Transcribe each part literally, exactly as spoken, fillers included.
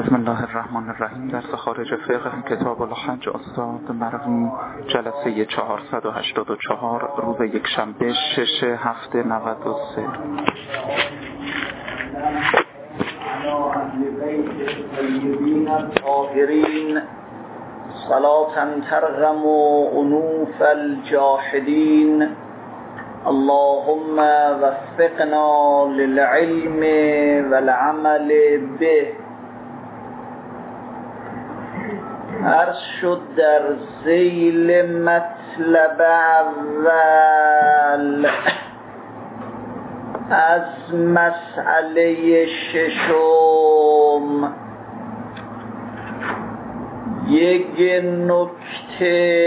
بسم الله الرحمن الرحیم. درس خارج فقه کتاب الحج استاد مرحوم جلسه چهارصد و هشتاد و چهار روز یک شنبه شش هفته نود و سه. صلاة ترغم انوف الجاحدین اللهم وفقنا للعلم والعمل به. عرض شد در ذیل مطلب اول از مسئله ششم یک نکته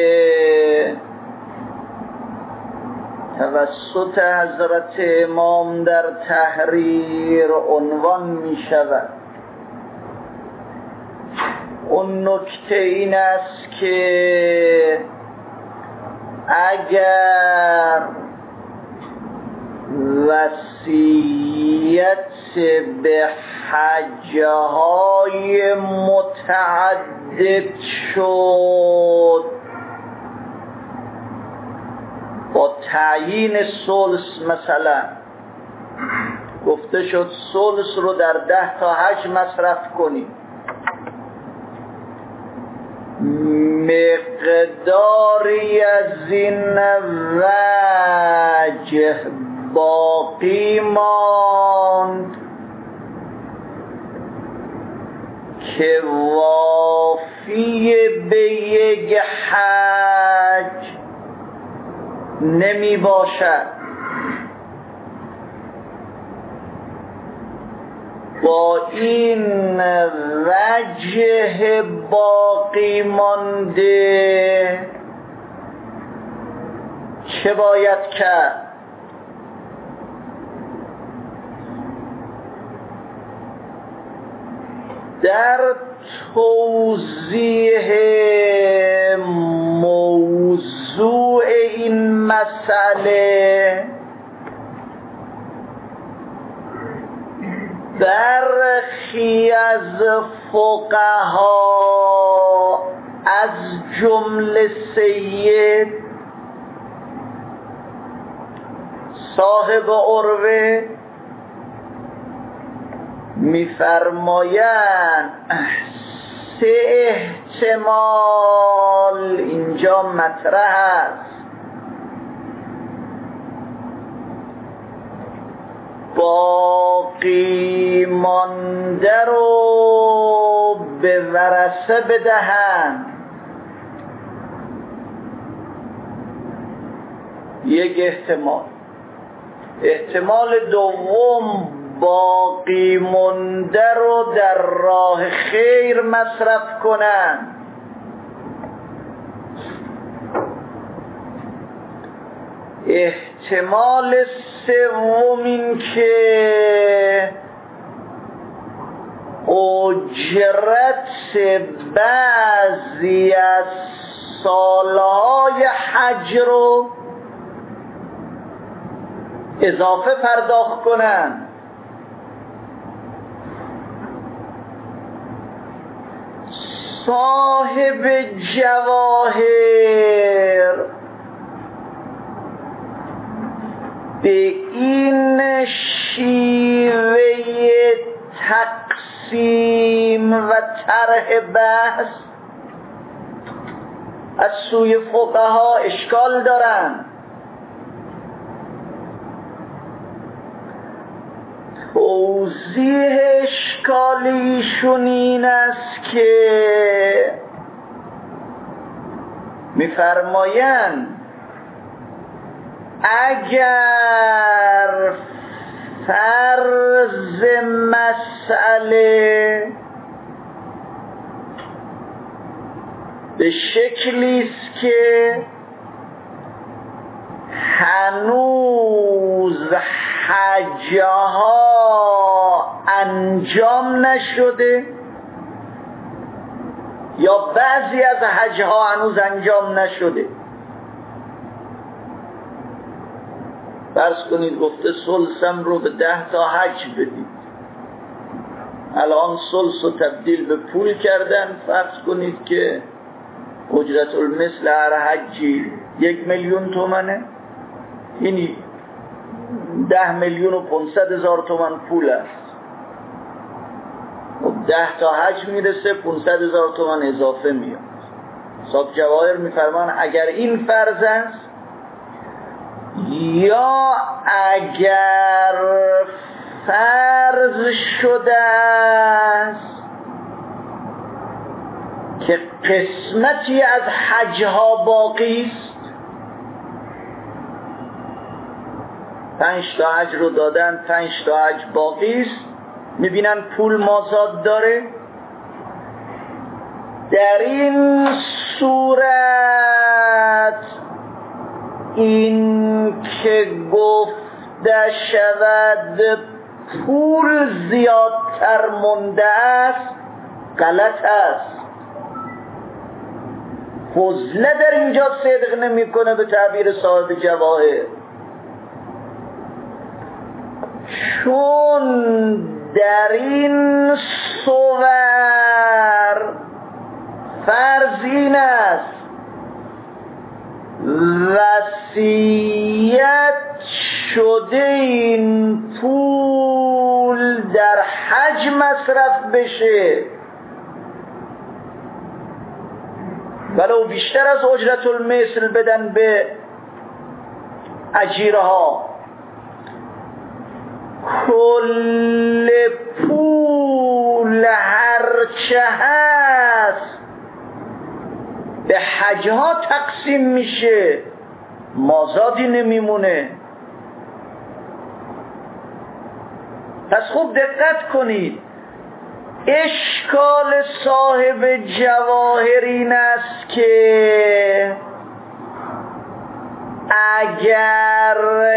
توسط حضرت امام در تحریر عنوان می شود. اون نکته این است که اگر وصیت به حج‌های متعدد شد با تعیین ثلث، مثلا گفته شد ثلث رو در ده تا حج مصرف کنید، مقداری از این وجه باقی ماند که وافی به یک حج نمی باشد، با این وجه باقی مانده چه باید کرد؟ در توضیح موضوع این مسئله برخی از فقها از جمله سید صاحب عروه می‌فرمایند سه احتمال اینجا مطرح است. باقی مانده رو به ورثه بدهند. یک احتمال. احتمال دوم باقی مانده رو در راه خیر مصرف کنند. احتمال سوم این که اجرت بعضی از سالهای حج رو اضافه پرداخت کنند. صاحب جواهر به این شیوه تقسیم و طرح بحث از سوی فقها اشکال دارند. توضیح اشکالیشون این است که می‌فرمایند اگر فرض مسئله به شکلی است که هنوز حج‌ها انجام نشده یا بعضی از حج‌ها هنوز انجام نشده، فرض کنید گفته ثلثم رو به ده تا حج بدید، الان ثلث رو تبدیل به پول کردن. فرض کنید که اجرت المثل هر حجی یک میلیون تومنه، یعنی ده میلیون و پانصد هزار تومن پول است. و ده تا حج میرسه پانصد هزار تومن اضافه میاد. صاحب جواهر میفرمان اگر این فرض است یا اگر فرض شده است که قسمتی از حجها باقی است، پنج تا حج رو دادن، پنج تا حج باقی است، میبینن پول مازاد داره، در این صورت این که گفته شود پول زیادتر مونده است غلط است. فضله در اینجا صدق نمیکنه به تعبیر صاحب جواهر، چون در این صور فرض این است وصیت شده این پول در حج مصرف بشه ولو بیشتر از اجرت المثل بدن به اجیرها. کل پول هرچه هست به حجها تقسیم میشه، مازادی نمیمونه. پس خوب دقت کنید، اشکال صاحب جواهر این است که اگر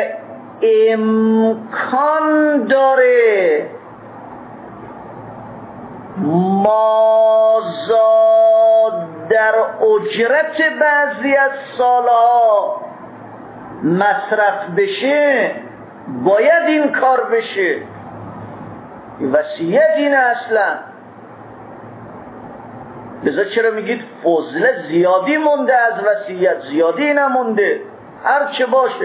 امکان داره مازاد در اجرت بعضی از سالها مصرف بشه باید این کار بشه. وصیت اینه اصلا. لذا چرا میگید فضله زیادی مونده از وصیت؟ زیادی نمونده، هر چه باشه.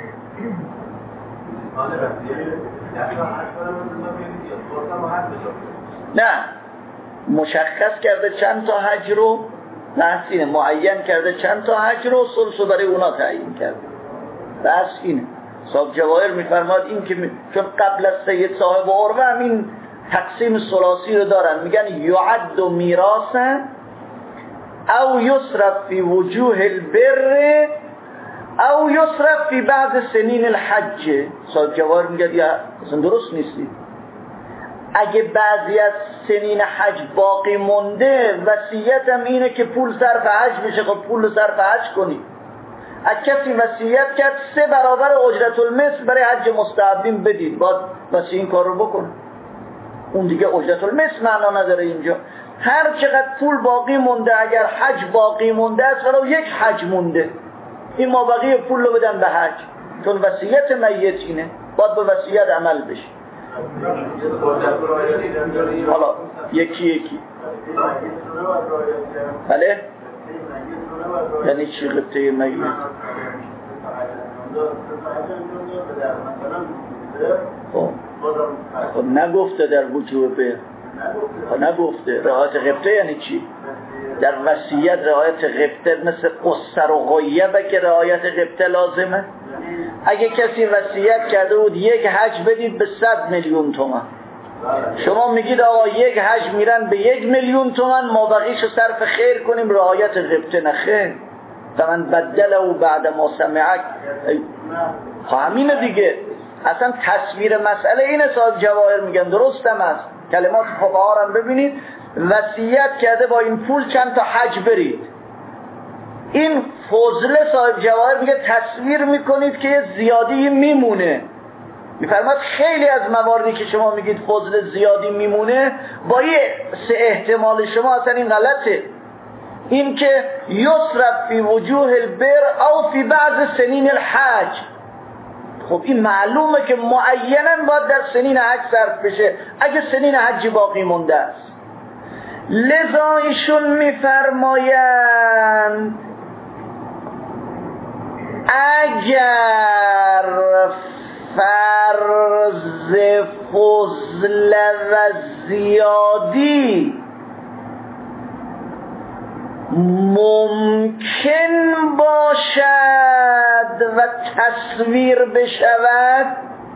نه، مشخص کرده چند تا حج رو، بحث اینه، معین کرده چند تا حج رو، ثلث برای اونا تعیین کرده. بحث اینه. صاحب جواهر میفرماد این که می... چون قبل از سید صاحب عروه هم این تقسیم ثلاثی رو دارن، میگن یعد و میراثا او یصرف فی وجوه البر او یصرف فی بعض سنین الحج. صاحب جواهر میگه یا اصلا درست نیستی. اگه بعضی از سنین حج باقی مونده، وصیتم اینه که پول صرف حج بشه. خب پول صرف حج کنی. اگه کسی وصیت کرد سه برابر اجرت المثل برای حج مستحبین بدید، باید وصی این کار رو بکنه. اون دیگه اجرت المثل معنا نداره اینجا. هر چقدر پول باقی مونده، اگر حج باقی مونده است ولو یک حج مونده، این مابقی پول رو بدن به حج، چون وصیت میت اینه، باید به وصیت عمل بشه. حالا یکی یکی بله؟ یعنی چی غبطه میت؟ خب خب نگفته در وجوه به خب نگفته رعایت غبطه یعنی چی؟ در وصیت رعایت غبطه مثل قصر و غیبه که رعایت غبطه لازمه. اگه کسی وصیت کرده بود یک حج بدید به صد میلیون تومان، شما میگید آقا یک حج میرن به یک میلیون تومان، ما بقیشو صرف خیر کنیم، رعایت غبطه نخیر. فمن بدله و بعد ما سمعک، همینه دیگه. اصلا تصویر مسئله اینه. صاحب جواهر میگن درستم است، کلمات فقها رو ببینید، وصیت کرده با این پول چند تا حج برید. این فضله صاحب جواهر میگه تصویر میکنید که زیادی میمونه. میفرماد خیلی از مواردی که شما میگید فضل زیادی میمونه، با یه سه احتمال شما اصلا این غلطه. این که یصرف فی وجوه البر او فی بعض سنین الحج، خب این معلومه که معیناً باید در سنین حج صرف بشه اگه سنین حج باقی مونده است. لذا ایشون میفرمایند اگر فرض فضل و زیادی ممکن باشد و تصویر بشود،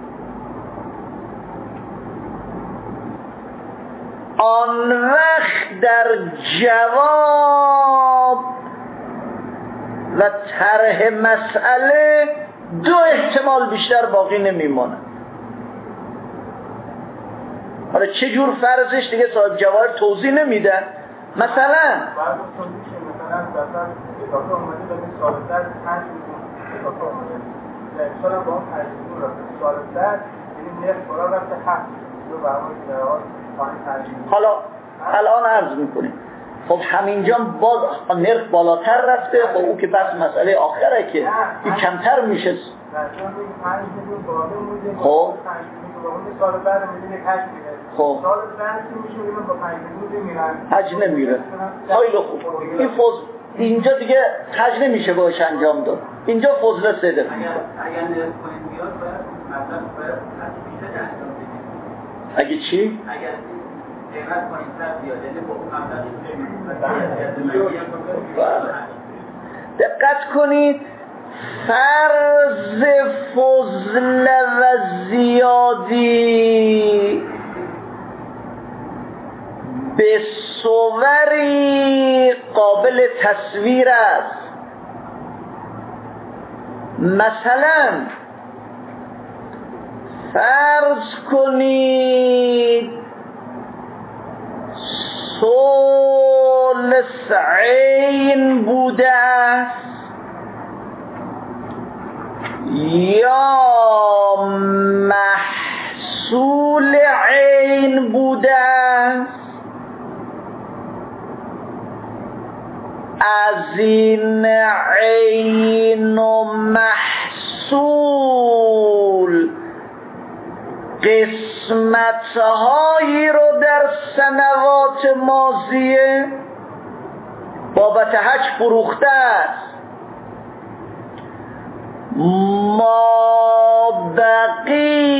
آن وقت در جواب و طرح مسئله دو احتمال بیشتر باقی نمیمونه. حالا چه جور فرضش دیگه صاحب جواهر توضیح نمیدن. مثلا مثلا مثلا اضافه اومده به سال در پنج اضافه اومده در سال با اون پنج رو سال در یعنی نرخ بالا رفته هفت رو برای حالا الان عرض میکنیم خب همینجا باز نرخ بالاتر رفته. خب او که بس مسئله آخره که این کمتر میشه. خب سال بعد میدونی حج میره. خب سال بعد میشه میگم با پنج میلیون میرن حج نمیره. خیلی خوب. این فضل اینجا دیگه حج نمیشه باش انجام داد. اینجا فضل صدق. اگر اگر نرخ پایین بیاد باید مثلا باید حج بیشتر انجام بدید. اگه چی؟ اگر قیمت پایین‌تر بیاد یعنی با اون مبلغی دقت کنید. فرض فضل و زیادی به صوری قابل تصویر است. مثلا فرض کنید ثلث عین بوده است یا محصول عین بوده است. از این عین و محصول قسمت‌هایی رو در سنوات ماضیه بابت حج فروخته است. ما بقی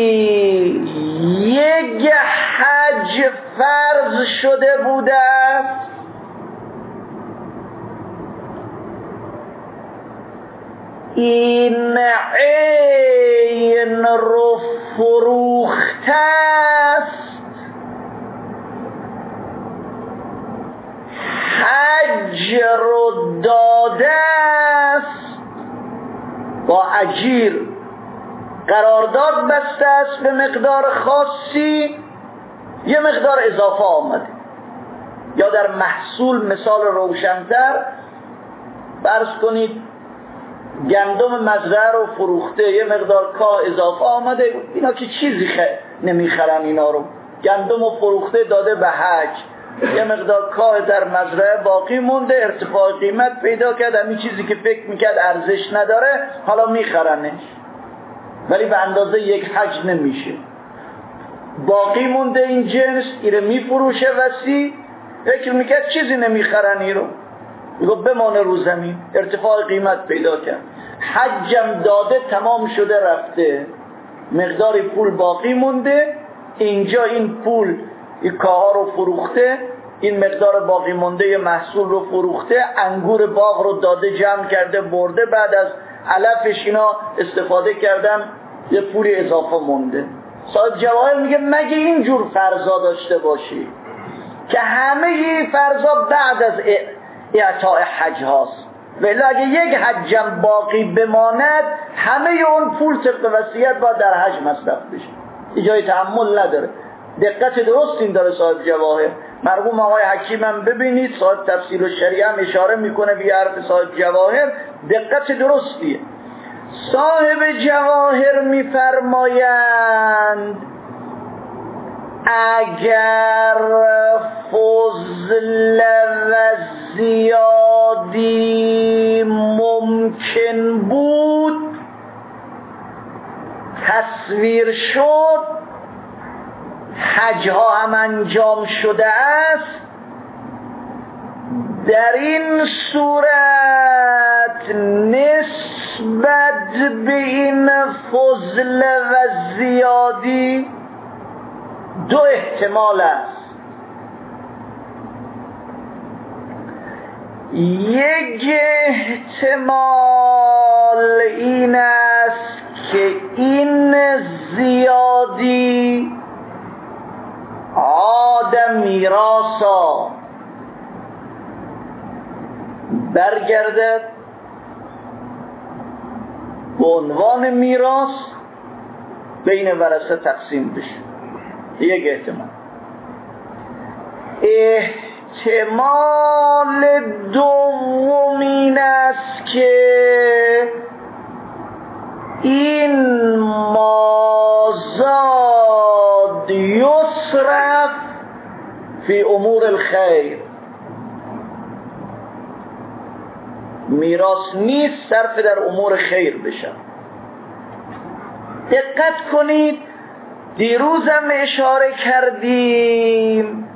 یک حج فرض شده بوده است این عین رو فروخته است، حج رو داده است، با اجیر قرارداد بسته است به مقدار خاصی، یه مقدار اضافه آمده. یا در محصول مثال روشن‌تر فرض کنید گندم مزرعه رو فروخته، یه مقدار کاه اضافه آمده. اینا که چیزی خ... نمیخرن اینا رو. گندم رو فروخته داده به حج، یه مقدار کاه در مزرعه باقی مونده، ارتفاع قیمت پیدا کرد، همین چیزی که فکر میکرد ارزش نداره حالا میخرنش، ولی به اندازه یک حج نمیشه. باقی مونده این جنس، ایره میفروشه وسیع، فکر میکرد چیزی نمیخرن ایرو، میگو بمانه رو زمین، ارتفاع قیمت پیدا کرد، حجم داده تمام شده رفته، مقداری پول باقی مونده. اینجا این پول این کاها رو فروخته، این مقدار باقی مونده محصول رو فروخته، انگور باغ رو داده جمع کرده برده، بعد از علفش اینا استفاده کردن، یه پولی اضافه مونده. صاحب جواهر میگه مگه اینجور فرضا داشته باشی که همه این فرضا بعد از اعطاء حج هاست، ولی اگه یک حجم باقی بماند همه اون پول طبق وصیت باید در حج مصرف بشه، جای تحمل نداره. دقت درست این داره صاحب جواهر. مرحوم آقای حکیم هم ببینید صاحب تفسیر الشریعه هم اشاره میکنه به حرف صاحب جواهر، دقت درستیه. صاحب جواهر میفرمایند اگر فضل و زیادی ممکن بود تصویر شد حجها هم انجام شده است. در این صورت نسبت به این فضل و زیادی دو احتمال است. یک احتمال این است که این زیادی عاد میراثا برگردد به عنوان میراث بین ورثه تقسیم بشه. یک احتمال. احتمال دوم این است که این مازاد یصرف فی امور الخیر، میراث نیست، صرف در امور خیر بشه. دقت کنید، دیروزم اشاره کردیم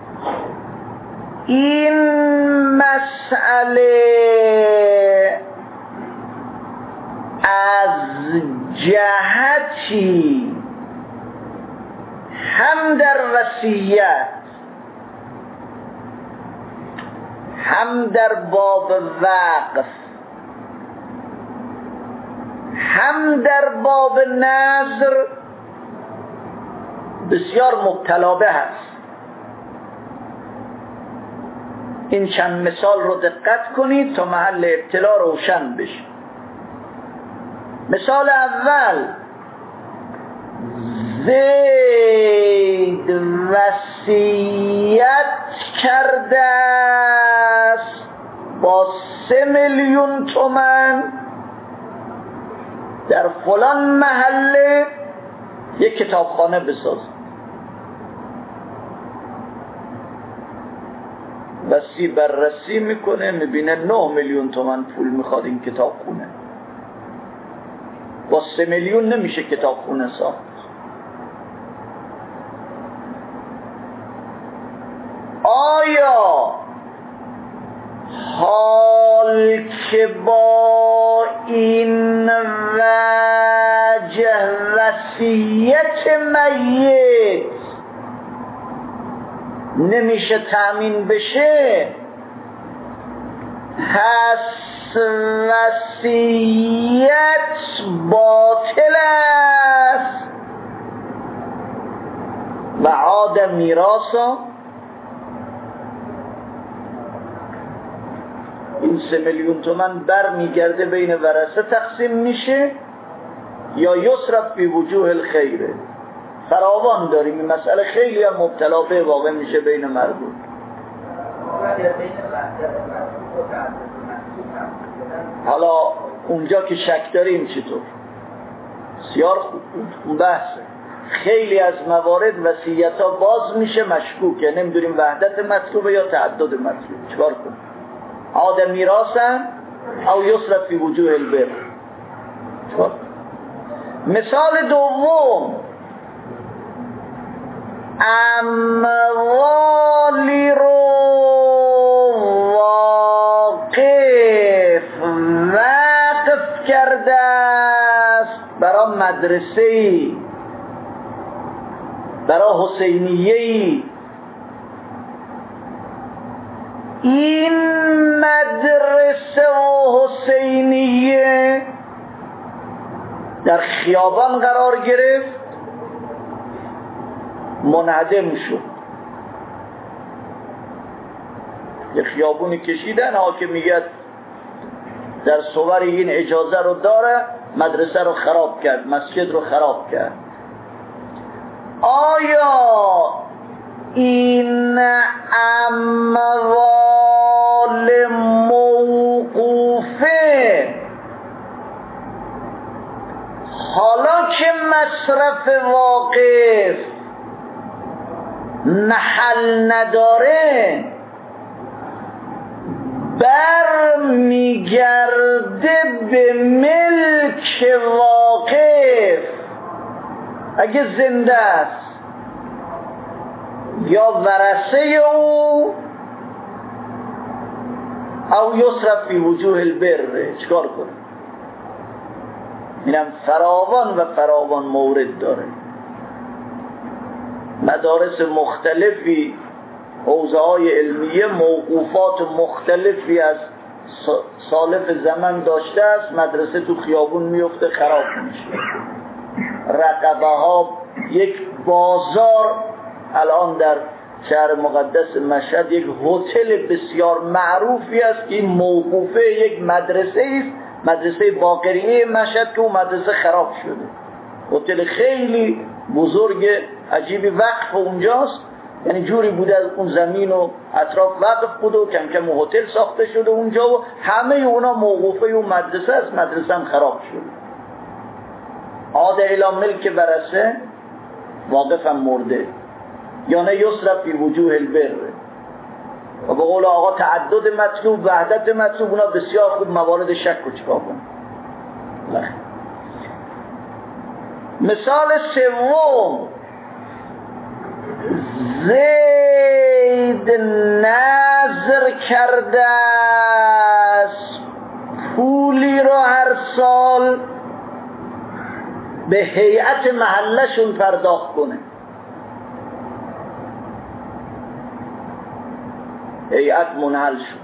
این مسئله از جهتی هم در وصیت هم در باب وقف هم در باب نذر بسیار مبتلا به هست. این چند مثال رو دقت کنید تا محل ابتلا روشن بشه. مثال اول، زید وصیت کرده است با سه میلیون تومان در فلان محله یک کتابخانه بساز. وصی بررسی میکنه، میبینه نه میلیون تومان پول میخواد این کتابخونه. با سه میلیون نمیشه کتابخونه ساخت. آیا حال که با این وجه وصیت میت نمیشه تأمین بشه، پس وصیت باطل است و عاد میراثا؟ این سه میلیون تومن بر میگرده بین ورثه تقسیم میشه یا یصرف فی وجوه الخیره؟ فراوان داریم این مسئله، خیلی هم مبتلا به واقع میشه بین مردم. حالا اونجا که شک داریم چطور؟ بسیار خوب بحثه. خیلی از موارد وصیت ها باز میشه مشکوکه، نمیدونیم وحدت مطلوبه یا تعدد مطلوب. چکار کنیم؟ عاد میراثا او یصرف فی وجوه البر. چکار کنیم؟ مثال دوم، اموالی رو واقف وقف کرده است برای مدرسه‌ای، برای حسینیه‌ای. این مدرسه و حسینیه در خیابان قرار گرفت، منعدم شد. یه خیابونی کشیدن، حاکم میگه در صور این اجازه رو داره، مدرسه رو خراب کرد، مسجد رو خراب کرد. آیا این اموال موقوفه حالا که مصرف واقف محل نداره بر میگرده به ملک واقف اگه زنده است یا ورثه او او یصرف فی وجوه البر، چکار کنه؟ اینم فراوان و فراوان مورد داره. مدارس مختلفی، حوزه‌های علمیه موقوفات مختلفی از سالف زمان داشته است. مدرسه تو خیابون میفته خراب میشه، رقبه ها، یک بازار الان در شهر مقدس مشهد یک هتل بسیار معروفی است که این موقوفه یک مدرسه است، مدرسه باقریه مشهد، که مدرسه خراب شده. هتل خیلی بزرگ عجیبی وقف اونجاست، یعنی جوری بوده از اون زمین و اطراف وقف بوده و کم کم هتل ساخته شده اونجا و همه اونا موقوفه اون مدرسه است. مدرسه هم خراب شده. عاد الی ملک ورثه، واقف هم مرده. یا نه یصرف فی وجوه البر. و به قول آقا تعدد مطلوب، وحدت مطلوب، اونا بسیار خوب موارد شک و چکار کنن. مثال سوم، زید نظر کرده است پولی رو هر سال به هیئت محلشون پرداخت کنه. هیئت منحل شد،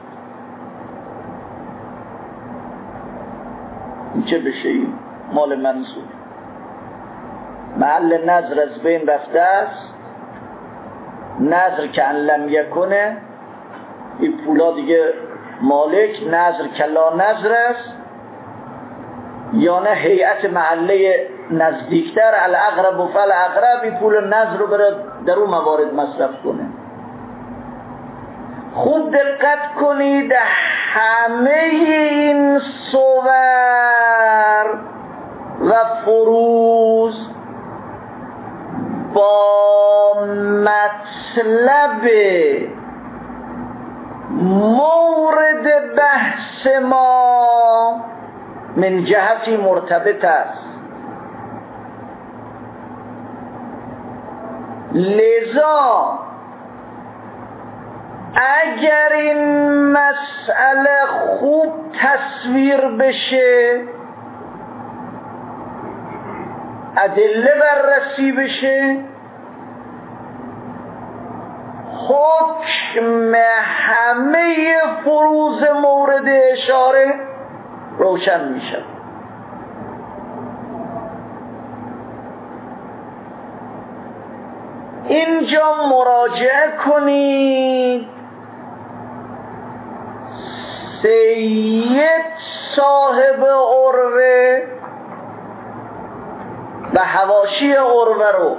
این چه بشه؟ این مال منصور، محل نظر از بین رفته است. نظر که ان لم یکنه، این پولا دیگه مالک، نظر کلا نظر است. یا نه هیئت محله نزدیکتر، الاقرب و فالاقرب، این پول نظر رو بره در اون موارد مصرف کنه. خود دقت کنید، همه این صور و فروز با مطلب مورد بحث ما من جهتی مرتبط است. لذا اگر این مسئله خوب تصویر بشه، ادله بررسی بشه، حکم همه فروض مورد اشاره روشن میشه. اینجا مراجعه کنید، سید صاحب عروه و حواشی عروه رو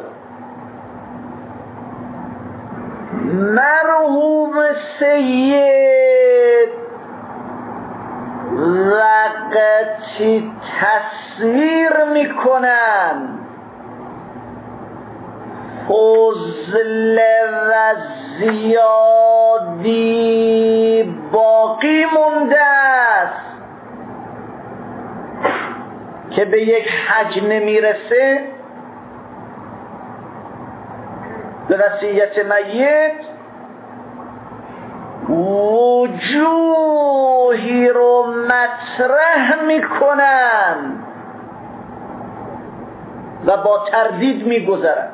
مرحوم سید وقتی تصویر میکنن فضل و زیادی باقی مونده است که به یک حج نمیرسه، به وصیت میت وجوهی رو مطرح میکنن و با تردید میگذرن.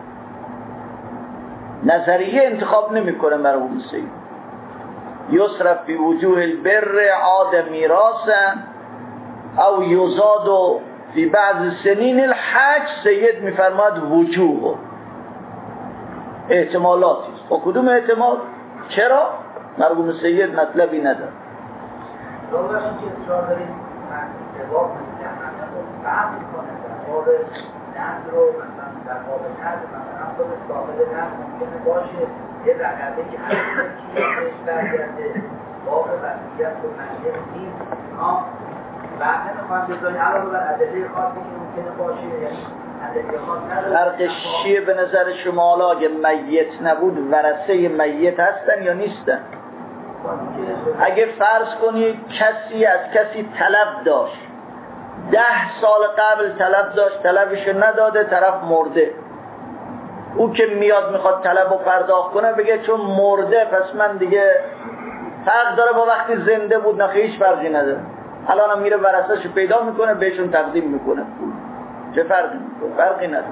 نظریه انتخاب نمیکنه مرحوم سید. یصرف فی وجوه البر عاد میراثا او یزاد فی بعض سنین الحج. سید میفرماد وجوه احتمالاتی است. با کدوم احتمال؟ چرا؟ مرحوم سید مطلبی نداره. دوباره که اصرار دارید جواب میدن فهم میکنه در باب نظر رو، مثلا در باب نظر مثلا خود صاحب نظر ممکنه باشه یه رقبه که هر کیش برگرده باب وصیت و مجلس نیست، ها بعد نمیخوان بذاری علاوه بر ادله خاصی که ممکنه باشه، یعنی فرقش چیه به نظر شما؟ حالا اگه میت نبود ورثه میت هستن یا نیستن؟ اگه فرض کنید کسی از کسی طلب داشت ده سال قبل طلب داشت، طلبشو نداده، طرف مرده. او که میاد میخواد طلب رو پرداخت کنه بگه چون مرده پس من دیگه فرق داره با وقتی زنده بود؟ نه هیچ فرقی نداره. الان هم میره ورثه‌شو پیدا میکنه بهشون تقدیم میکنه. چه فرقی میکنه؟ فرقی نداره.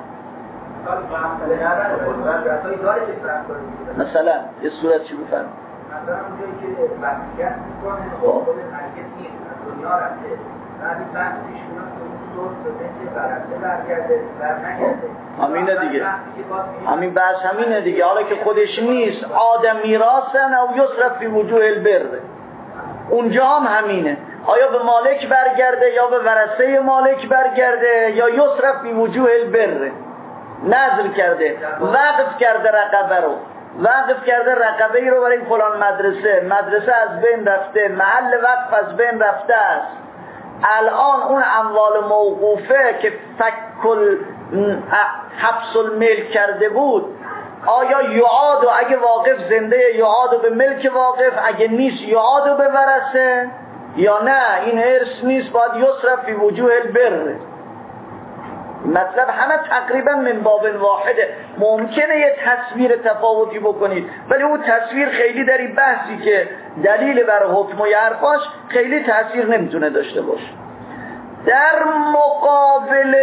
مثلا یه صورت چی بفرم؟ مثلا اونجایی که وصیت میکنه خود هرگز نیست از دنیا رفته، بعدی بحثش کنم که اون صورت به مثل برسه برگرده برنگرده. همینه دیگه، همین بحث همینه دیگه. حالا که خودش نیست آدم میراثن او یصرف فی وجوه البر، اونجا هم همینه. آیا به مالک برگرده یا به ورثه مالک برگرده یا یصرف فی وجوه البر. نزل کرده، وقف کرده رقبه رو، وقف کرده رقبه ای رو برای فلان مدرسه، مدرسه از بین رفته، محل وقف از بین رفته است. الان اون اموال موقوفه که فکل حبس الملک کرده بود آیا یعاد و اگه واقف زنده یعاد و به ملک واقف، اگه نیست یعاد و به ورثه، یا نه این حرص نیست باید یصرف فی وجوه البر. مطلب همه تقریبا من باب واحده. ممکنه یه تصویر تفاوتی بکنید ولی اون تصویر خیلی در این بحثی که دلیل بر حکم و حرفاش خیلی تأثیر نمیتونه داشته باشه. در مقابل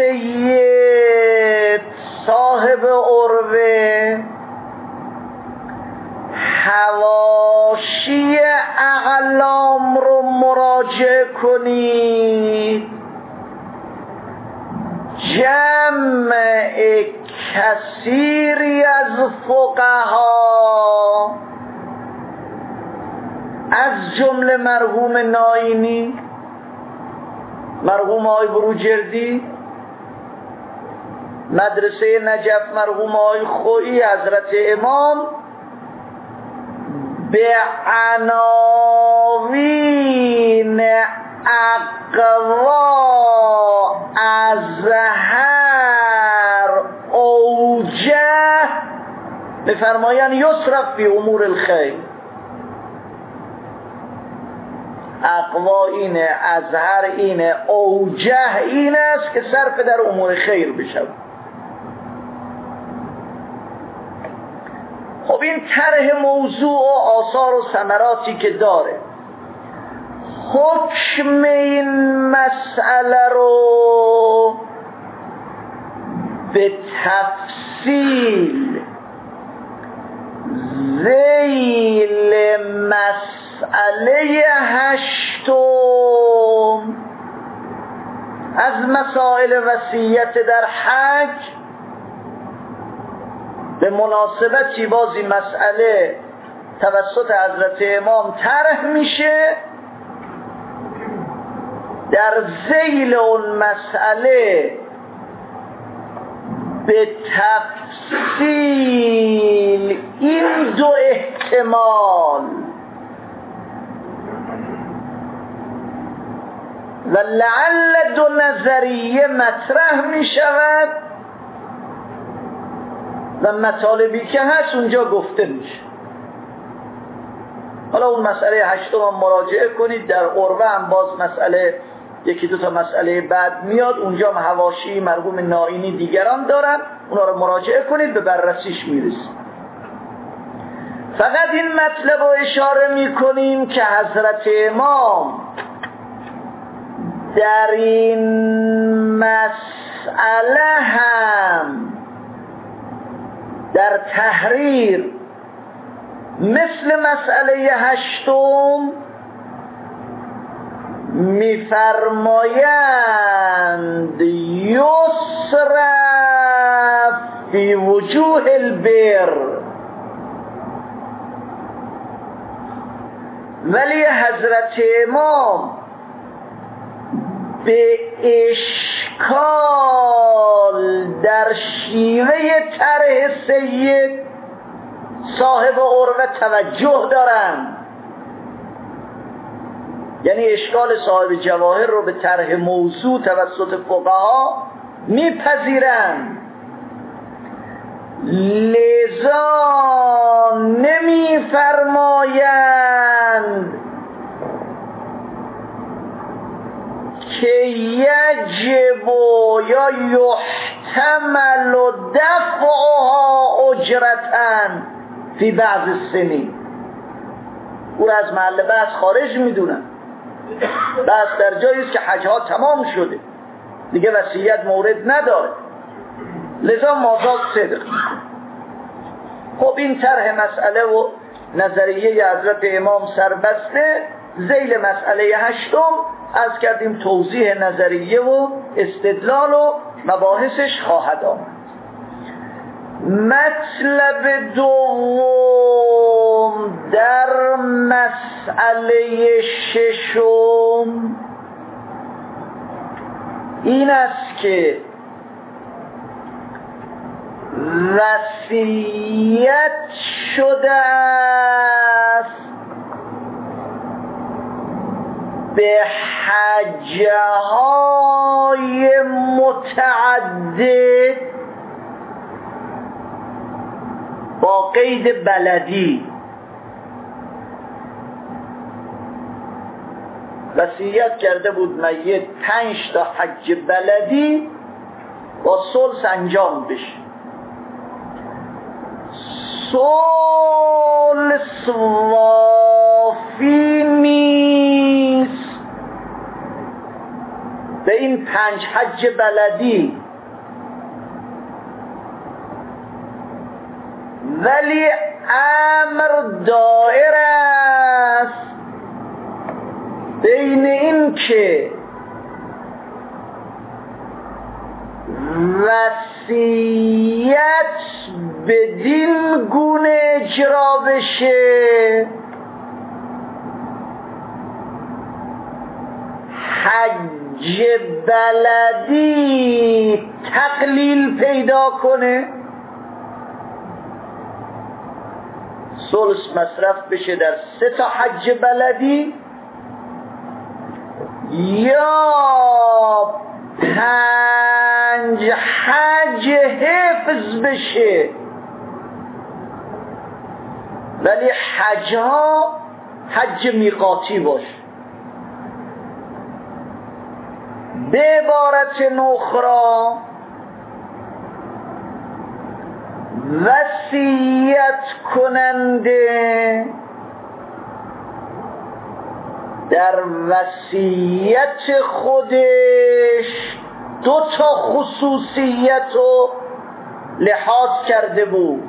سید صاحب عروه حواشی اعلام رو مراجعه کنید. جمع کثیری از فقها از جمله مرحوم ناینی، مرحوم آقای بروجردی، مدرسه نجف مرحوم آقای خویی، حضرت امام، به عناوین اقوا از هر اوجه بفرمایند یصرف فی امور الخیر. اقوا اینه، ازهر اینه، اوجه این است که صرف در امور خیر بشه. خب این طرح موضوع و آثار و ثمراتی که داره، حکم این مسئله رو به تفصیل ذیل مسئله هشتم از مسائل وصیت در حج به مناسبتی بازی مسئله توسط حضرت امام طرح میشه. در ذیل اون مسئله به تفصیل این دو احتمال و لعل دو نظریه مطرح می شود و مطالبی که هست اونجا گفته میشه. حالا اون مسئله هشتم هم مراجعه کنید. در عروه هم باز مسئله یکی دو تا مسئله بعد میاد، اونجا هم حواشی مرحوم ناینی دیگران دارن، اونا رو مراجعه کنید به بررسیش میرسید. فقط این مطلب رو اشاره میکنیم که حضرت امام در این مسئله هم در تحریر مثل مسئله هشتم میفرمایند یصرف فی وجوه البر، ولی حضرت امام به اشکال در شیوه طرح سید صاحب عروه توجه دارند. یعنی اشکال صاحب جواهر رو به طرح موضوع توسط فقها میپذیرند، لذا نمیفرمایند که یجب یا یحتمل دفعها اجرتن فی بعض السنین. او را از محل بحث خارج میدونن. بحث در جایی است که حجها تمام شده، دیگه وصیت مورد نداره، لذا مازاد صدق. خب این طرح مسئله و نظریه حضرت امام سربسته ذیل مسئله هشتم از کردیم توضیح نظریه و استدلال و مباحثش خواهد آمد. مطلب دوم در مسئله ششم این است که وصیت شده است به حجهای متعدد با قید بلدی. وصیت کرده بود میت پنج تا حج بلدی با ثلث انجام بشه. ثلث وافی نیست به این پنج حج بلدی، ولی امر دائر است بین این که وصیت بدین گونه اجرا بشه حج بلدی تقلیل پیدا کنه، ثلث مصرف بشه در سه تا حج بلدی، یا پنج حج حفظ بشه ولی حج ها حج میقاتی باشه. به عبارت اخرى وصیت کننده در وصیت خودش دو تا خصوصیت رو لحاظ کرده بود.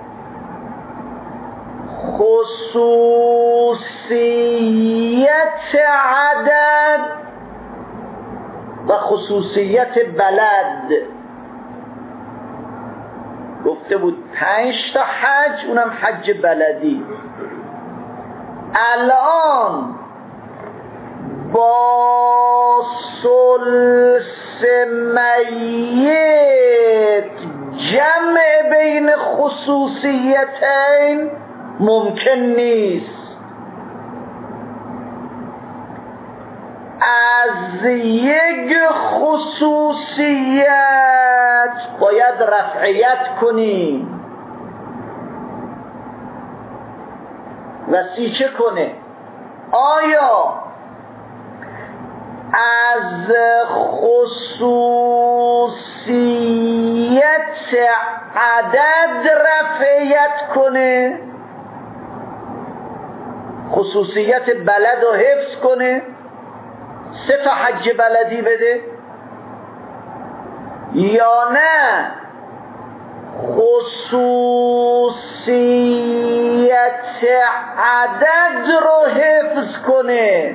خصوصیت عدد و خصوصیت بلد. گفته بود پنج تا حج، اونم حج بلدی. الان با ثلث میت جمع بین خصوصیتین ممکن نیست. از یک خصوصیت باید رفعیت کنیم. وصی چه کنه؟ آیا از خصوصیت عدد رفعیت کنه، خصوصیت بلد رو حفظ کنه، سه تا حج بلدی بده، یا نه خصوصیت عدد رو حفظ کنه،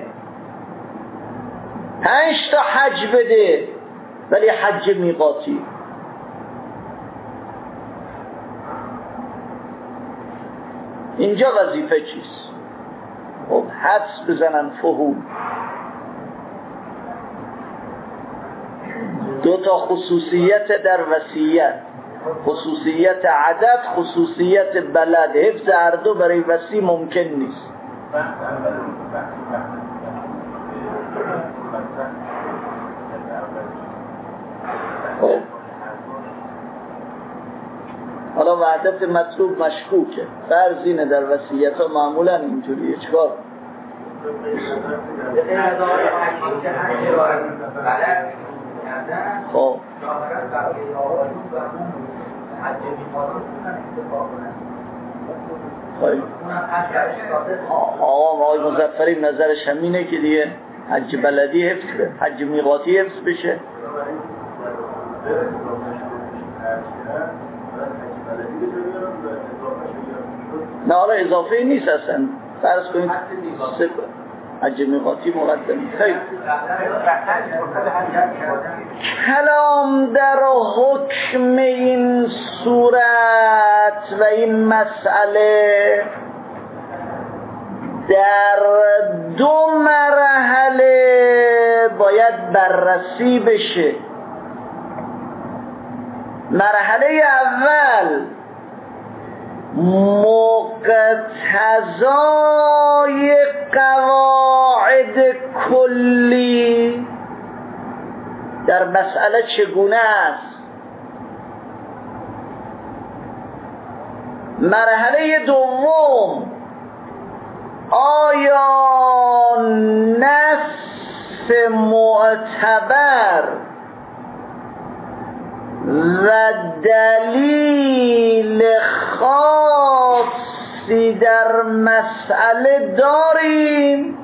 پنج تا حج بده ولی حج میقاتی. اینجا وظیفه چیست؟ خب حدس بزنن فهوم. دو تا خصوصیت در وصیت، خصوصیت عدد، خصوصیت بلد، حفظ هر دو برای وصی ممکن نیست. خب حالا وحدت مطلوب مشکوکه. فرض اینه در وصیت ها معمولا اینجوریه. چکار؟ خب آقا آقای مظفری نظرش همینه که دیگه حج بلدی حفظ حج میقاتی حفظ بشه. نه حالا اضافه نیست اصلا، فرض کنید حج میقاتی مقدم. خیلی کلام در حکم این صورت و این مسئله در دو مرحله باید بررسی بشه. مرحله اول مقتضای قواعد کلی در مسئله چگونه است. مرحله دوم آیا نص معتبر و دلیل خاصی در مسئله داریم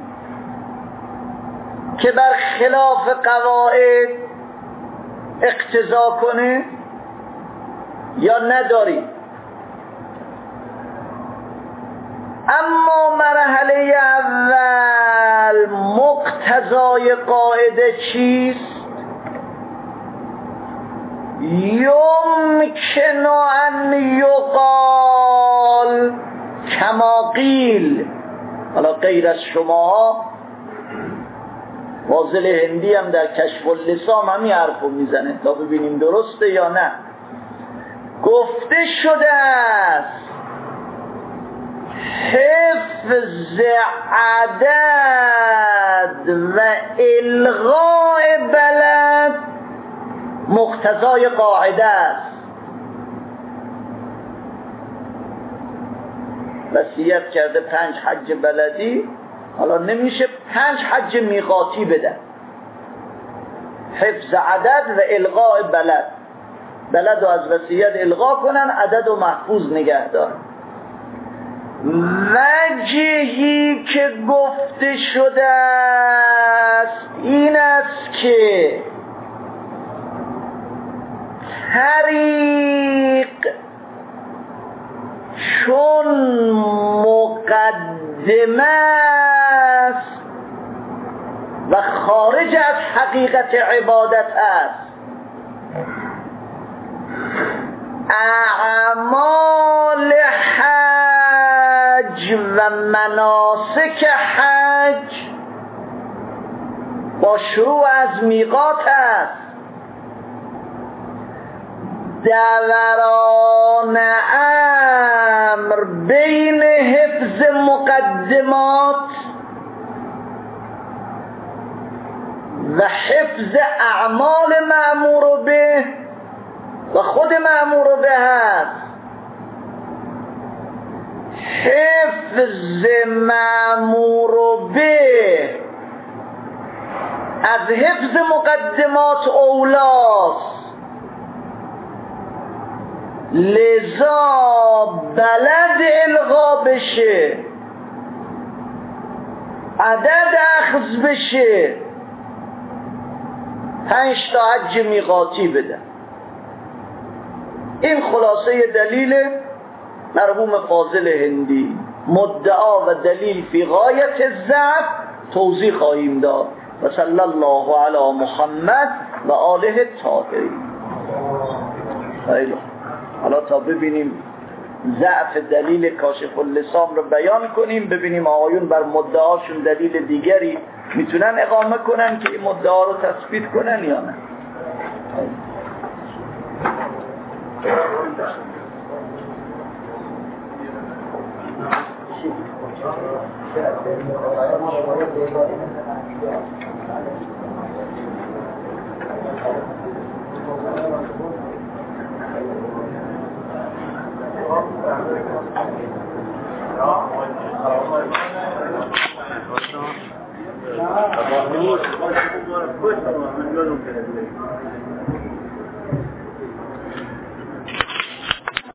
که بر خلاف قواعد اقتضا کنه یا نداریم. اما مرحله اول مقتضای قاعده چیست؟ یمکن ان یقال کما قیل. حالا غیر از شما واضل هندی هم در کشف اللسان همین حرفو میزنه تا ببینیم درسته یا نه. گفته شده است حفظ عدد و الغاء بلد مقتضای قاعده است. وصیت کرده پنج حج بلدی، حالا نمیشه پنج حج میقاتی بدن. حفظ عدد و الغاء بلد، بلد رو از وصیت الغا کنن، عدد رو محفوظ نگه دارن. وجهی که گفته شده است این است که طریق چون مقدمه است و خارج از حقیقت عبادت است، اعمال حج و مناسک حج با شروع از میقات است. دوران امر بین حفظ مقدمات و حفظ اعمال مأمور به و خود مأمور به هست. حفظ مأمور به از حفظ مقدمات اولاست، لذا بلد الغا بشه، عدد اخذ بشه، پنج تا حج میقاتی بده. این خلاصه دلیل مرحوم فاضل هندی. مدعا و دلیل فی غایت الضعف توضیح خواهیم داد. و صلی الله علی محمد و آله الطاهرین. خیلی حالا تا ببینیم ضعف دلیل کاشف اللسان رو بیان کنیم، ببینیم آقایون بر مدعاشون دلیل دیگری میتونن اقامه کنن که این مدعا رو تثبیت کنن یا نه. یا خوش من یادم کرده